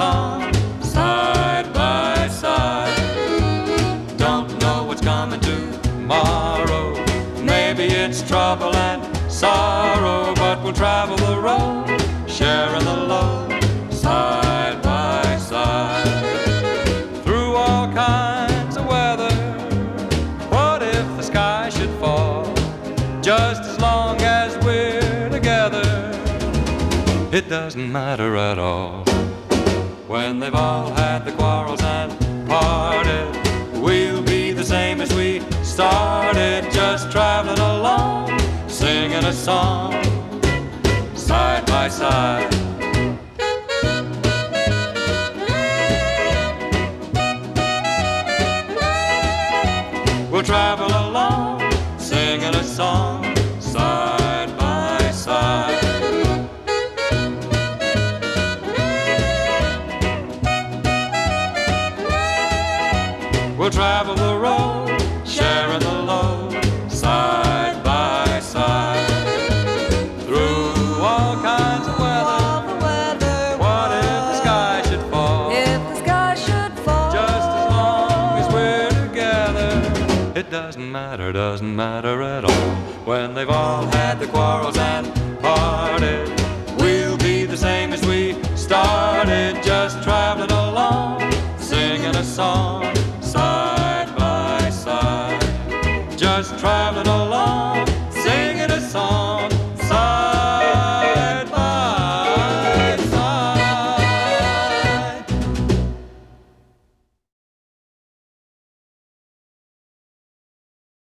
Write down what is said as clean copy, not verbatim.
song, side by side. Don't know what's coming tomorrow. Maybe it's trouble and sorrow, but we'll travel the road, sharing the load, side by side. Through all kinds of weather, what if the sky should fall? Just as long as we're together, it doesn't matter at all. When they've all had the quarrels and parted, we'll be the same as we started, just traveling along, singing a song, side by side. We'll travel along, singing a song, side by side. We'll travel the road, sharing the load, side by side. Through all kinds of weather, what if the sky should fall? If the sky should fall, just as long as we're together, it doesn't matter at all. When they've all had the quarrels and parted, we'll be the same as we started.